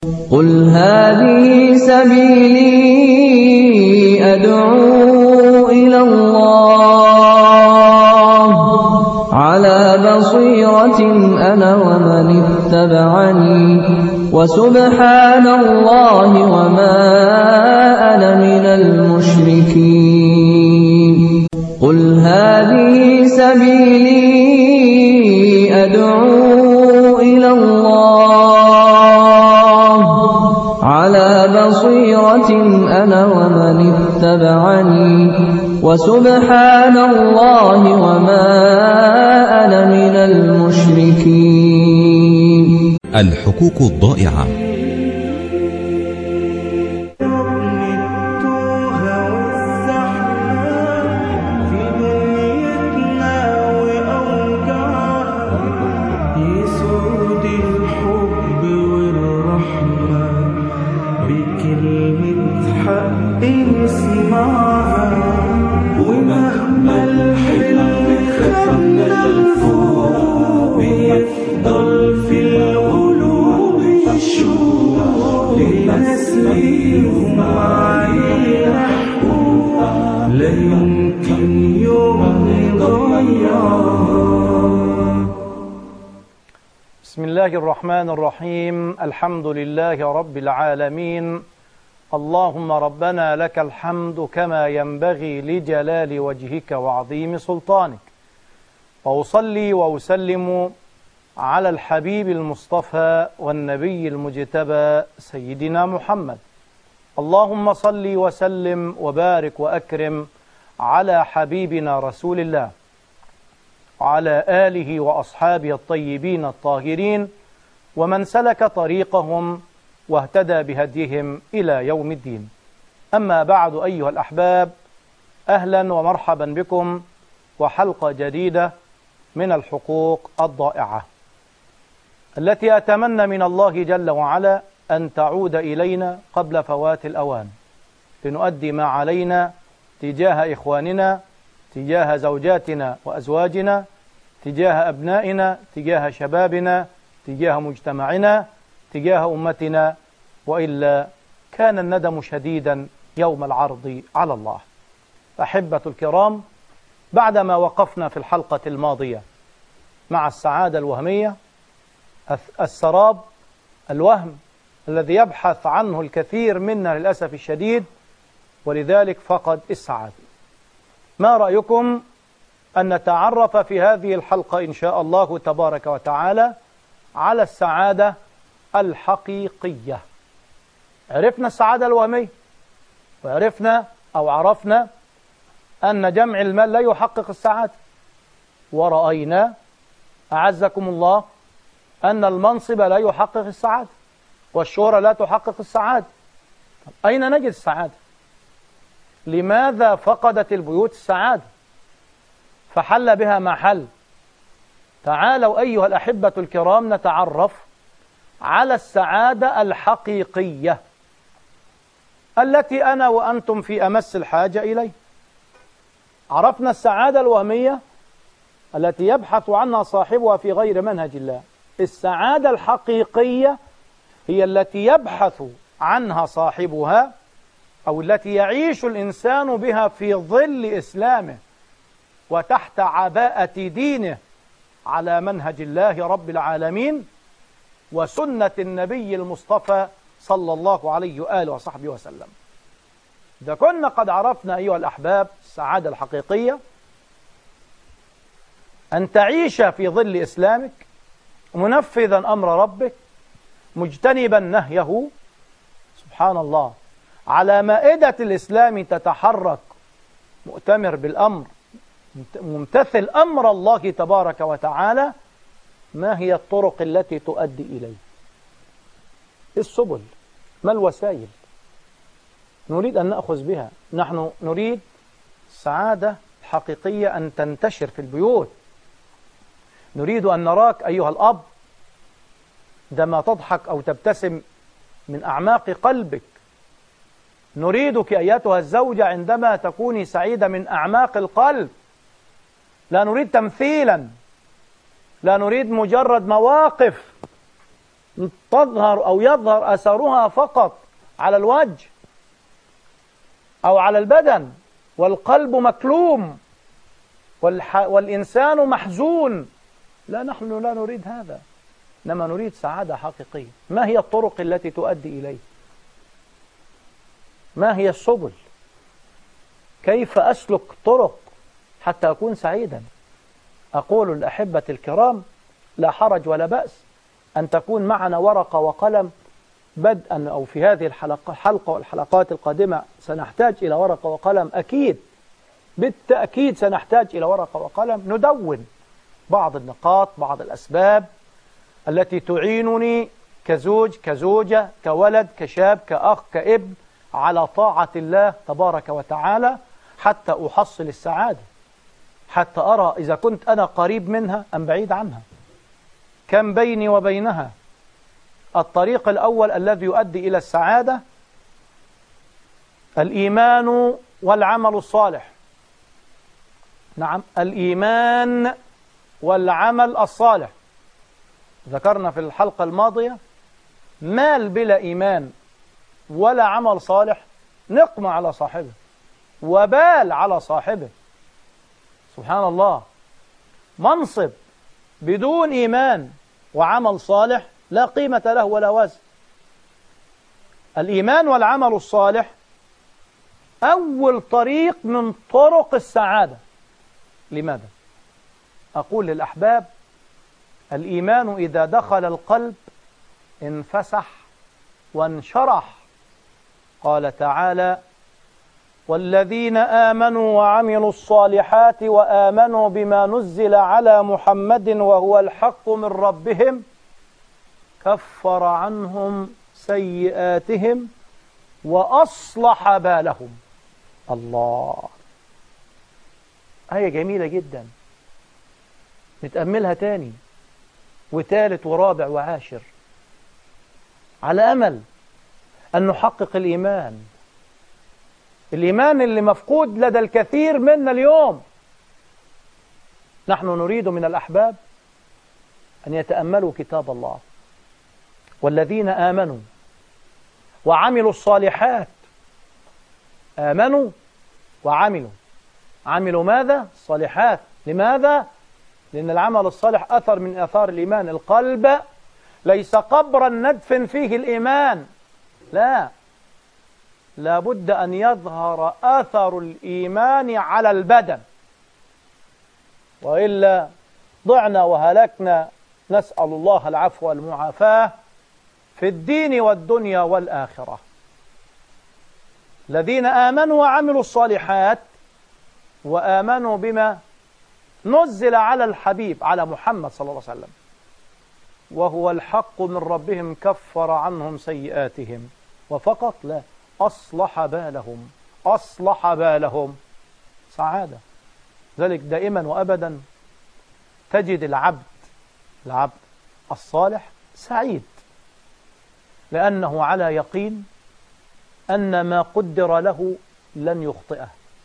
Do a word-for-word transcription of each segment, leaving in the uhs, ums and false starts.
قل هذه سبيلي أدعو إلى الله على بصيرة أنا ومن اتبعني وسبحان الله وما أنا من المشركين قل هذه سبيلي أدعو إلى الله على بصيرة أنا ومن اتبعني وسبحان الله وما أنا من المشركين. الحقوق الضائعة. بسم الله الرحمن الرحيم. الحمد لله رب العالمين. اللهم ربنا لك الحمد كما ينبغي لجلال وجهك وعظيم سلطانك، وأصلي وأسلم على الحبيب المصطفى والنبي المجتبى سيدنا محمد. اللهم صل وسلم وبارك وأكرم على حبيبنا رسول الله وعلى آله وأصحابه الطيبين الطاهرين ومن سلك طريقهم واهتدى بهديهم إلى يوم الدين. أما بعد أيها الأحباب، أهلا ومرحبا بكم وحلقة جديدة من الحقوق الضائعة التي أتمنى من الله جل وعلا أن تعود إلينا قبل فوات الأوان، لنؤدي ما علينا تجاه إخواننا، تجاه زوجاتنا وأزواجنا، تجاه أبنائنا، تجاه شبابنا، تجاه مجتمعنا، تجاه أمتنا، وإلا كان الندم شديدا يوم العرض على الله. أحبة الكرام، بعدما وقفنا في الحلقة الماضية مع السعادة الوهمية، السراب، الوهم الذي يبحث عنه الكثير منا للأسف الشديد، ولذلك فقد السعادة. ما رأيكم أن نتعرف في هذه الحلقة إن شاء الله تبارك وتعالى على السعادة الحقيقية؟ عرفنا السعادة الوهمية، وعرفنا أو عرفنا أن جمع المال لا يحقق السعادة، ورأينا أعزكم الله أن المنصب لا يحقق السعادة، والشهرة لا تحقق السعادة. أين نجد السعادة؟ لماذا فقدت البيوت السعادة فحل بها ما حل؟ تعالوا أيها الأحبة الكرام نتعرف على السعادة الحقيقية التي أنا وأنتم في أمس الحاجة إليه. عرفنا السعادة الوهمية التي يبحث عنها صاحبها في غير منهج الله. السعادة الحقيقية هي التي يبحث عنها صاحبها أو التي يعيش الإنسان بها في ظل إسلامه وتحت عباءة دينه على منهج الله رب العالمين وسنة النبي المصطفى صلى الله عليه وآله وصحبه وسلم. إذا كنا قد عرفنا أيها الأحباب السعادة الحقيقية، أن تعيش في ظل إسلامك منفذا أمر ربك مجتنبا نهيه، سبحان الله، على مائدة الإسلام تتحرك مؤتمر بالأمر، ممتثل أمر الله تبارك وتعالى. ما هي الطرق التي تؤدي إليه؟ السبل، ما الوسائل نريد أن نأخذ بها؟ نحن نريد السعادة الحقيقية أن تنتشر في البيوت. نريد أن نراك أيها الأب عندما تضحك أو تبتسم من أعماق قلبك. نريدك أيتها الزوجة عندما تكوني سعيدة من أعماق القلب. لا نريد تمثيلا، لا نريد مجرد مواقف تظهر أو يظهر أثرها فقط على الوجه أو على البدن، والقلب مكلوم والإنسان محزون. لا، نحن لا نريد هذا، إنما نريد سعادة حقيقية. ما هي الطرق التي تؤدي إليه؟ ما هي السبل؟ كيف أسلك طرق حتى أكون سعيدا؟ أقول الأحبة الكرام لا حرج ولا بأس أن تكون معنا ورقة وقلم بدءا، أو في هذه الحلقة حلقة والحلقات القادمة سنحتاج إلى ورقة وقلم أكيد، بالتأكيد سنحتاج إلى ورقة وقلم ندون بعض النقاط، بعض الأسباب التي تعينني كزوج، كزوجة، كولد، كشاب، كأخ، كابن على طاعة الله تبارك وتعالى حتى أحصل السعادة، حتى أرى إذا كنت أنا قريب منها أم بعيد عنها، كم بيني وبينها. الطريق الأول الذي يؤدي إلى السعادة الإيمان والعمل الصالح. نعم، الإيمان والعمل الصالح. ذكرنا في الحلقة الماضية مال بلا إيمان ولا عمل صالح نقمة على صاحبه، وبال على صاحبه. سبحان الله، منصب بدون إيمان وعمل صالح لا قيمة له ولا وزن. الإيمان والعمل الصالح أول طريق من طرق السعادة. لماذا؟ أقول للأحباب الإيمان إذا دخل القلب انفسح وانشرح. قال تعالى: والذين آمنوا وعملوا الصالحات وآمنوا بما نزل على محمد وهو الحق من ربهم كفر عنهم سيئاتهم وأصلح بالهم. الله، آية جميلة جدا، نتأملها تاني وثالث ورابع وعاشر على أمل أن نحقق الإيمان، الإيمان اللي مفقود لدى الكثير منا اليوم. نحن نريد من الأحباب أن يتأملوا كتاب الله. والذين آمنوا وعملوا الصالحات. آمنوا وعملوا. عملوا ماذا؟ الصالحات. لماذا؟ لأن العمل الصالح أثر من آثار الإيمان. القلب ليس قبرا ندفن فيه الإيمان، لا، لابد أن يظهر أثر الإيمان على البدن، وإلا ضعنا وهلكنا. نسأل الله العفو والمعافاة في الدين والدنيا والآخرة. الذين آمنوا وعملوا الصالحات وآمنوا بما نزل على الحبيب على محمد صلى الله عليه وسلم وهو الحق من ربهم كفر عنهم سيئاتهم. وفقط لا، أصلح بالهم. أصلح بالهم سعادة. ذلك دائما وأبدا تجد العبد العبد الصالح سعيد، لأنه على يقين أن ما قدر له لن يخطئه،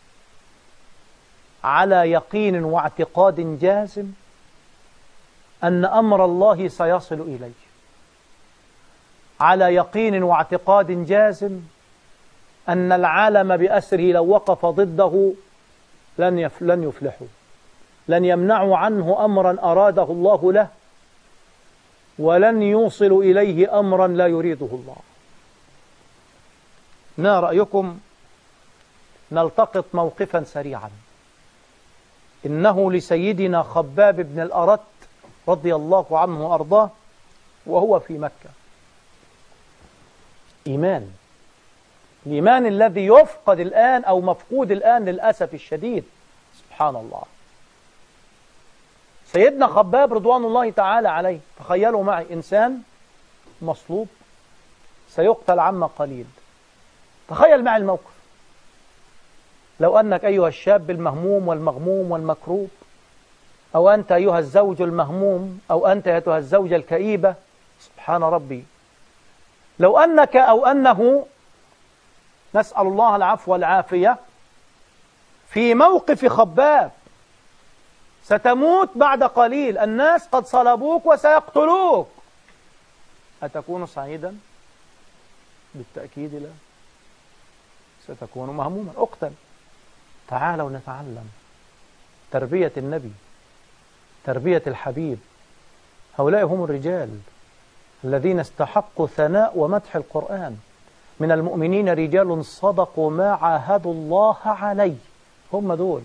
على يقين واعتقاد جازم أن أمر الله سيصل إليه، على يقين واعتقاد جازم أن العالم بأسره لو وقف ضده لن يف لن يفلحوا، لن يمنعوا عنه أمرا أراده الله له، ولن يوصل إليه أمرا لا يريده الله. ما رأيكم نلتقط موقفا سريعا؟ إنه لسيدنا خباب بن الأرت رضي الله عنه وأرضاه وهو في مكة. إيمان، الإيمان الذي يفقد الآن أو مفقود الآن للأسف الشديد. سبحان الله. سيدنا خباب رضوان الله تعالى عليه، تخيلوا معي إنسان مصلوب سيقتل عما قليل. تخيل معي الموقف. لو أنك أيها الشاب المهموم والمغموم والمكروب، أو أنت أيها الزوج المهموم، أو أنت أيها الزوجة الكئيبة، سبحان ربي، لو أنك أو أنه، نسأل الله العفو والعافية، في موقف خباب، ستموت بعد قليل، الناس قد صلبوك وسيقتلوك، أتكون سعيدا؟ بالتأكيد لا، ستكون مهموما. اقتل. تعالوا نتعلم تربية النبي، تربية الحبيب. هؤلاء هم الرجال الذين استحقوا ثناء ومدح القرآن. من المؤمنين رجال صدقوا ما عاهدوا الله عليه. هم دول،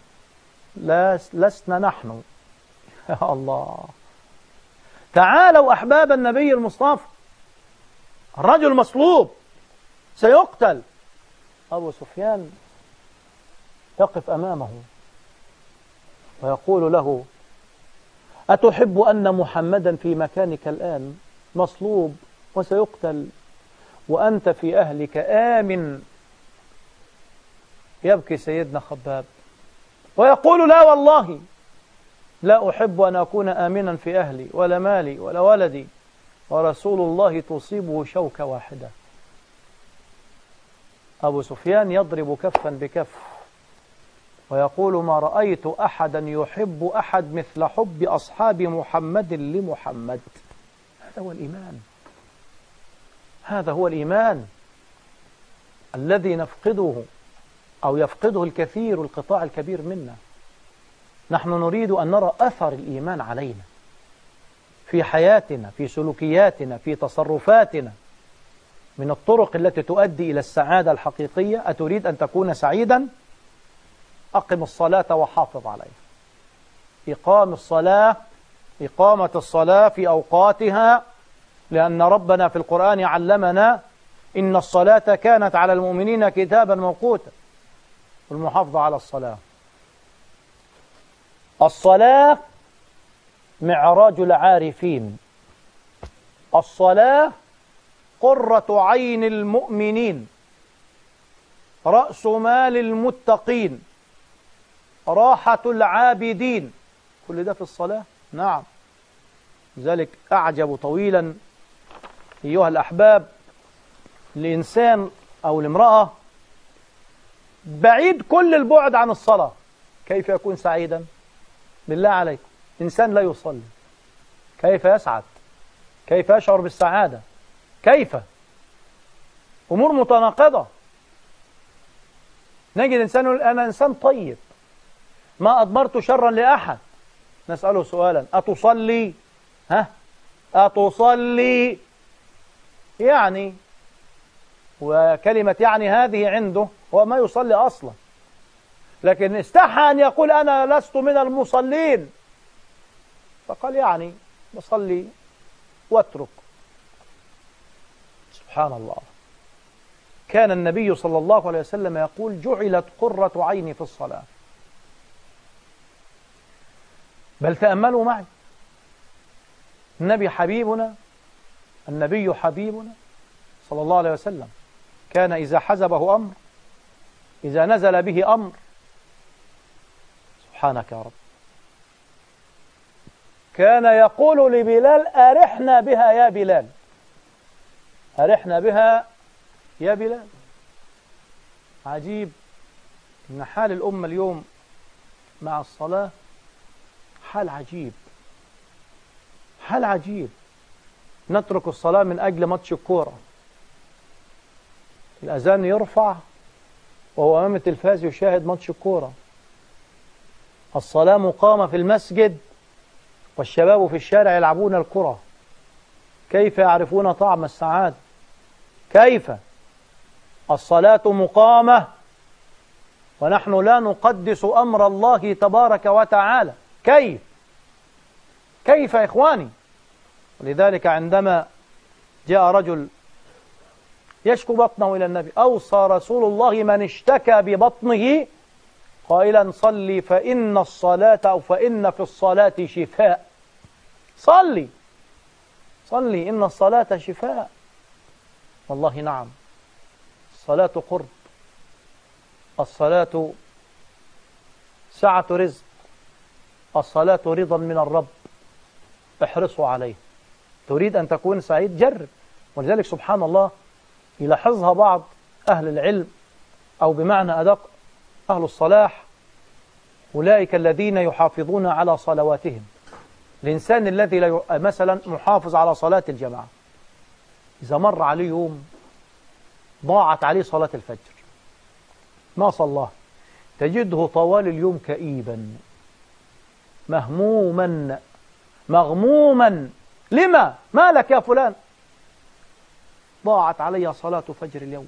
لسنا نحن. يا الله. تعالوا أحباب النبي المصطفى. الرجل مصلوب سيقتل. أبو سفيان يقف أمامه ويقول له: أتحب أن محمدا في مكانك الآن مصلوب وسيقتل وأنت في أهلك آمن؟ يبكي سيدنا خباب ويقول: لا والله لا أحب أن أكون آمنا في أهلي ولا مالي ولا ولدي، ورسول الله تصيبه شوكة واحدة. أبو سفيان يضرب كفا بكف ويقول: ما رأيت أحدا يحب أحد مثل حب أصحاب محمد لمحمد. هذا هو الإيمان، هذا هو الإيمان الذي نفقده أو يفقده الكثير، القطاع الكبير منا. نحن نريد أن نرى أثر الإيمان علينا في حياتنا، في سلوكياتنا، في تصرفاتنا. من الطرق التي تؤدي إلى السعادة الحقيقية: أتريد أن تكون سعيدا؟ أقم الصلاة وحافظ عليها. إقام الصلاة، إقامة الصلاة في أوقاتها، لأن ربنا في القرآن علمنا: إن الصلاة كانت على المؤمنين كتابا موقوتا. والمحافظة على الصلاة. الصلاة معراج العارفين. الصلاة قرة عين المؤمنين، رأس مال المتقين، راحة العابدين. كل ده في الصلاة. نعم. لذلك أعجب طويلا أيها الأحباب لإنسان أو لامرأة بعيد كل البعد عن الصلاة، كيف يكون سعيدا؟ بالله عليكم، إنسان لا يصلي كيف يسعد؟ كيف يشعر بالسعادة؟ كيف؟ أمور متناقضة. نجد إنسان يقول: أنا إنسان طيب ما أضمرت شرا لأحد. نسأله سؤالا: أتصلي؟ ها؟ أتصلي؟ يعني، وكلمة يعني هذه عنده هو ما يصلي أصلا، لكن استحى أن يقول: أنا لست من المصلين، فقال يعني بصلي واترك. سبحان الله. كان النبي صلى الله عليه وسلم يقول: جعلت قرة عيني في الصلاة. بل تأملوا معي، النبي حبيبنا، النبي حبيبنا صلى الله عليه وسلم كان إذا حزبه أمر، إذا نزل به أمر، سبحانك يا رب، كان يقول لبلال: أرحنا بها يا بلال، أرحنا بها يا بلال. عجيب إن حال الأمة اليوم مع الصلاة حال عجيب، حال عجيب. نترك الصلاة من أجل ماتش الكورة، الأذان يرفع وهو أمام التلفاز يشاهد ماتش الكورة. الصلاة مقامة في المسجد والشباب في الشارع يلعبون الكرة. كيف يعرفون طعم السعادة؟ كيف؟ الصلاة مقامة ونحن لا نقدس أمر الله تبارك وتعالى. كيف؟ كيف يا إخواني؟ ولذلك عندما جاء رجل يشكو بطنه إلى النبي، أوصى رسول الله من اشتكى ببطنه قائلا: صلي فإن الصلاة أو فإن في الصلاة شفاء. صلي صلي إن الصلاة شفاء. والله نعم، الصلاة قرب، الصلاة سعة رزق، الصلاة رضا من الرب. احرصوا عليه. تريد أن تكون سعيد؟ جرب. ولذلك سبحان الله يلاحظها بعض أهل العلم، أو بمعنى أدق أهل الصلاح، أولئك الذين يحافظون على صلواتهم. الإنسان الذي لا مثلا محافظ على صلاة الجماعة إذا مر عليه يوم ضاعت عليه صلاة الفجر ما صلاه، تجده طوال اليوم كئيبا مهموما مغموما. لما؟ ما لك يا فلان؟ ضاعت علي صلاة فجر اليوم،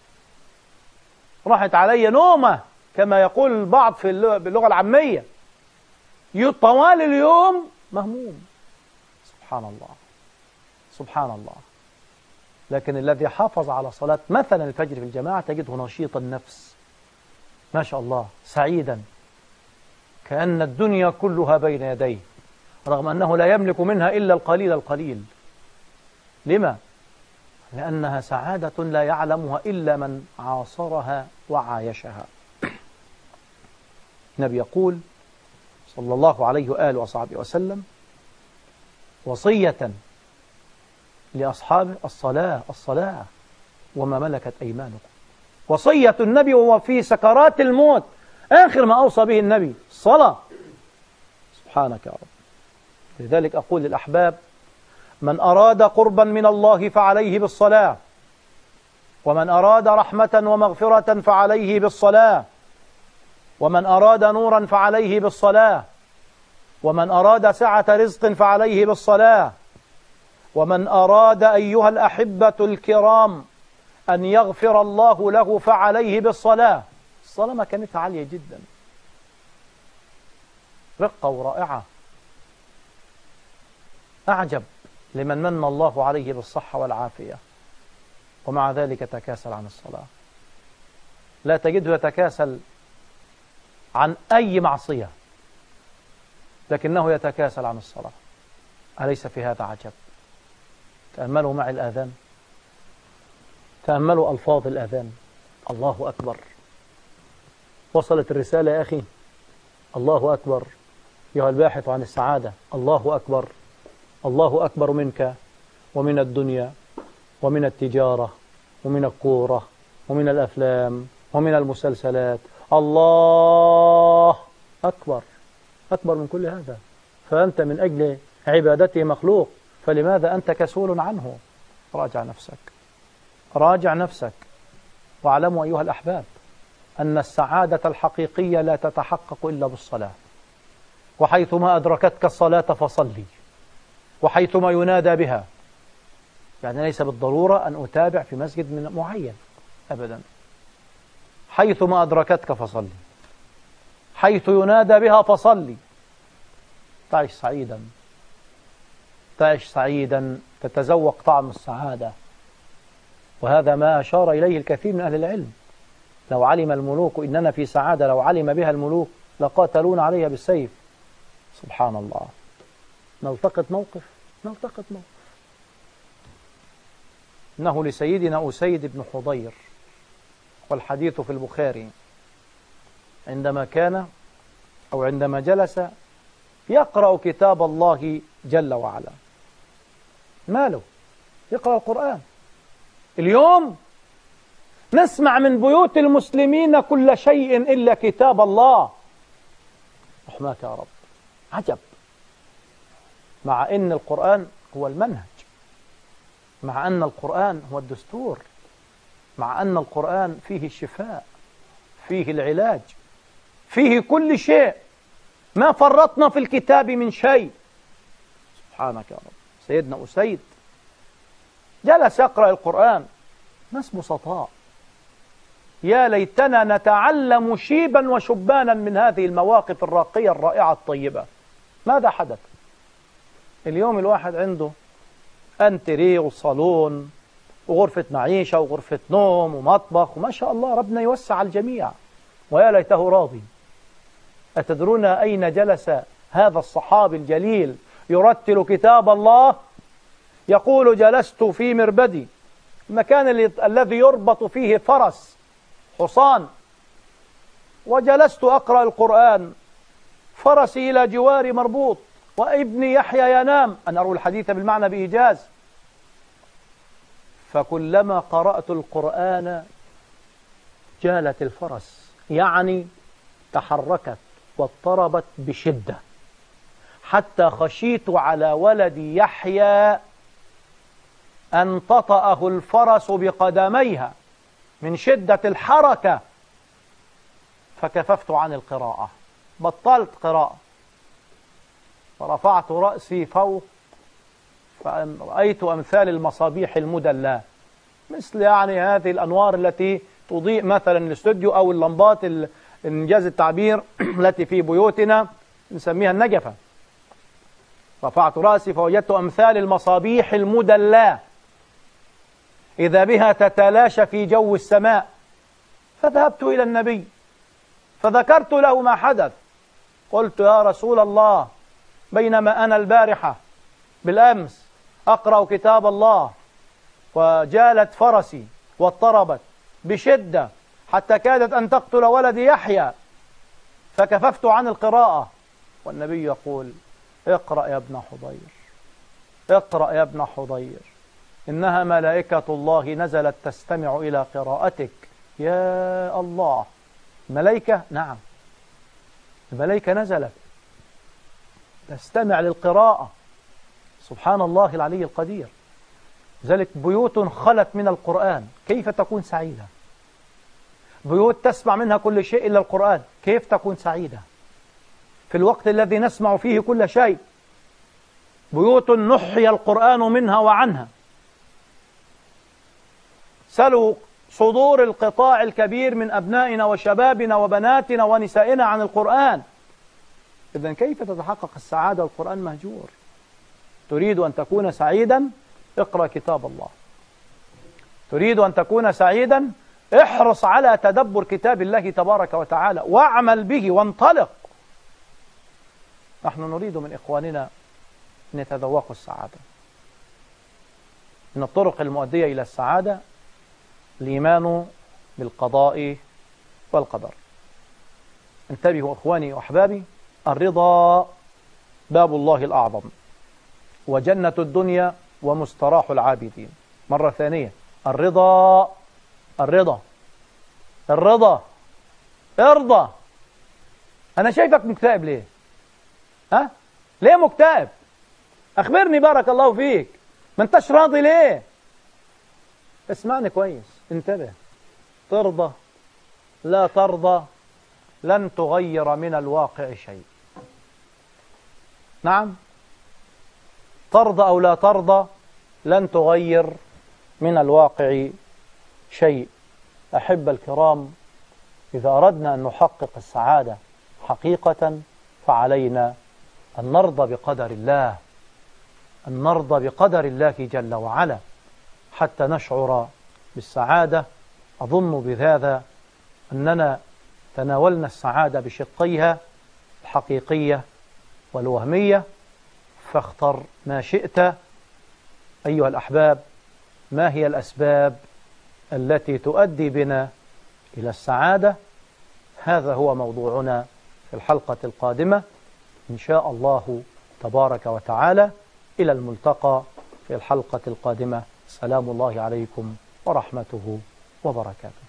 راحت علي نومة كما يقول البعض في اللغة العامية، طوال اليوم مهموم. سبحان الله سبحان الله. لكن الذي حافظ على صلاة مثلا الفجر في الجماعة تجده نشيط النفس ما شاء الله، سعيدا، كأن الدنيا كلها بين يديه، رغم أنه لا يملك منها إلا القليل القليل. لما؟ لأنها سعادة لا يعلمها إلا من عاصرها وعايشها. النبي يقول صلى الله عليه وآله وصحبه وسلم وصية لأصحابه: الصلاة الصلاة وما ملكت أيمانكم. وصية النبي وهو في سكرات الموت آخر ما أوصى به النبي الصلاة. سبحانك يا رب. لذلك أقول للأحباب: من أراد قربا من الله فعليه بالصلاة، ومن أراد رحمة ومغفرة فعليه بالصلاة، ومن أراد نورا فعليه بالصلاة، ومن أراد سعة رزق فعليه بالصلاة، ومن أراد أيها الأحبة الكرام أن يغفر الله له فعليه بالصلاة. الصلاة مكانتها عالية جدا، رقة ورائعة. أعجب لمن من الله عليه بالصحة والعافية ومع ذلك تكاسل عن الصلاة. لا تجده يتكاسل عن أي معصية، لكنه يتكاسل عن الصلاة. أليس في هذا عجب؟ تأملوا معي الآذان، تأملوا ألفاظ الآذان. الله أكبر. وصلت الرسالة يا أخي. الله أكبر. أيها الباحث عن السعادة، الله أكبر. الله أكبر منك ومن الدنيا ومن التجارة ومن الكورة ومن الأفلام ومن المسلسلات. الله أكبر، أكبر من كل هذا. فأنت من أجل عبادته مخلوق، فلماذا أنت كسول عنه؟ راجع نفسك، راجع نفسك. واعلموا أيها الأحباب أن السعادة الحقيقية لا تتحقق إلا بالصلاة. وحيثما أدركتك الصلاة فصلي، وحيثما ينادى بها. يعني ليس بالضرورة أن أتابع في مسجد من معين أبدا. حيثما أدركتك فصلي، حيث ينادى بها فصلي. تعيش سعيدا، تعيش سعيدا، تتذوق طعم السعادة. وهذا ما أشار إليه الكثير من أهل العلم. لو علم الملوك إننا في سعادة، لو علم بها الملوك لقاتلون عليها بالسيف. سبحان الله. نلتقط موقف، نلتقط موقف. إنه لسيدنا أسيد بن حضير، والحديث في البخاري، عندما كان أو عندما جلس يقرأ كتاب الله جل وعلا. ماله؟ يقرأ القرآن. اليوم نسمع من بيوت المسلمين كل شيء إلا كتاب الله. رحمك يا رب. عجب. مع أن القرآن هو المنهج، مع أن القرآن هو الدستور، مع أن القرآن فيه الشفاء، فيه العلاج، فيه كل شيء، ما فرطنا في الكتاب من شيء. سبحانك يا رب. سيدنا أسيد جلس يقرأ القرآن، ناس بسطاء. يا ليتنا نتعلم شيبا وشبانا من هذه المواقف الراقية الرائعة الطيبة. ماذا حدث؟ اليوم الواحد عنده أنتري وصالون وغرفة معيشة وغرفة نوم ومطبخ، وما شاء الله ربنا يوسع على الجميع، ويا ليته راضي. أتدرون أين جلس هذا الصحابي الجليل يرتل كتاب الله؟ يقول: جلست في مربدي، المكان الذي يربط فيه فرس حصان، وجلست أقرأ القرآن، فرسي إلى جواري مربوط، وابني يحيى ينام. أنا أروي الحديث بالمعنى بإيجاز. فكلما قرأت القرآن جالت الفرس، يعني تحركت واضطربت بشدة، حتى خشيت على ولدي يحيى أن تطأه الفرس بقدميها من شدة الحركة، فكففت عن القراءة، بطلت قراءة، فرفعت رأسي فوق فرأيت أمثال المصابيح المدلاه، مثل يعني هذه الأنوار التي تضيء مثلا الاستوديو، أو اللمبات إنجاز التعبير التي في بيوتنا نسميها النجفة. رفعت رأسي فوجدت أمثال المصابيح المدلاه إذا بها تتلاشى في جو السماء. فذهبت إلى النبي فذكرت له ما حدث، قلت يا رسول الله، بينما أنا البارحة بالأمس أقرأ كتاب الله وجالت فرسي واضطربت بشدة حتى كادت أن تقتل ولدي يحيى، فكففت عن القراءة، والنبي يقول اقرأ يا ابن حضير، اقرأ يا ابن حضير، إنها ملائكة الله نزلت تستمع إلى قراءتك. يا الله، ملائكة؟ نعم، الملائكة نزلت تستمع للقراءة. سبحان الله العلي القدير. ذلك بيوت خلت من القرآن كيف تكون سعيدة؟ بيوت تسمع منها كل شيء إلا القرآن كيف تكون سعيدة؟ في الوقت الذي نسمع فيه كل شيء. بيوت نحي القرآن منها وعنها. سلوا صدور القطاع الكبير من أبنائنا وشبابنا وبناتنا ونسائنا عن القرآن. إذن كيف تتحقق السعادة والقرآن مهجور؟ تريد أن تكون سعيدا؟ اقرأ كتاب الله. تريد أن تكون سعيدا؟ احرص على تدبر كتاب الله تبارك وتعالى واعمل به وانطلق. نحن نريد من إخواننا أن يتذوقوا السعادة. من الطرق المؤدية إلى السعادة الإيمان بالقضاء والقدر. انتبهوا أخواني وأحبابي، الرضا باب الله الأعظم وجنة الدنيا ومستراح العابدين. مرة ثانية، الرضا الرضا الرضا ارضى. أنا شايفك مكتئب ليه؟ ها؟ ليه مكتئب؟ أخبرني بارك الله فيك، ما انتش راضي ليه؟ اسمعني كويس، انتبه. ترضى لا ترضى لن تغير من الواقع شيء. نعم، ترضى أو لا ترضى لن تغير من الواقع شيء. أحب الكرام، إذا أردنا أن نحقق السعادة حقيقة فعلينا أن نرضى بقدر الله، أن نرضى بقدر الله جل وعلا حتى نشعر بالسعادة. أظن بهذا أننا تناولنا السعادة بشقيها الحقيقية والوهمية، فاختر ما شئت أيها الأحباب. ما هي الأسباب التي تؤدي بنا إلى السعادة؟ هذا هو موضوعنا في الحلقة القادمة إن شاء الله تبارك وتعالى. إلى الملتقى في الحلقة القادمة. سلام الله عليكم ورحمته وبركاته.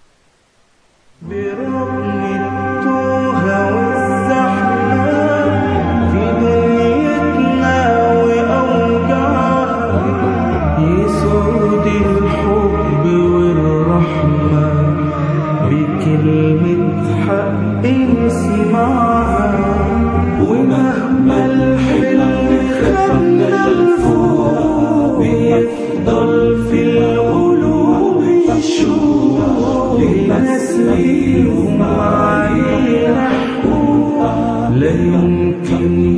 برغم التوه والزحمة في دنيتنا وأوجاعها، يسود الحب والرحمة بكلمة حق نسمعها. ومهما الحلم خدنا لفوق بيفضل في القلوب الشوق لناس ليهم علينا حقوق لا يمكن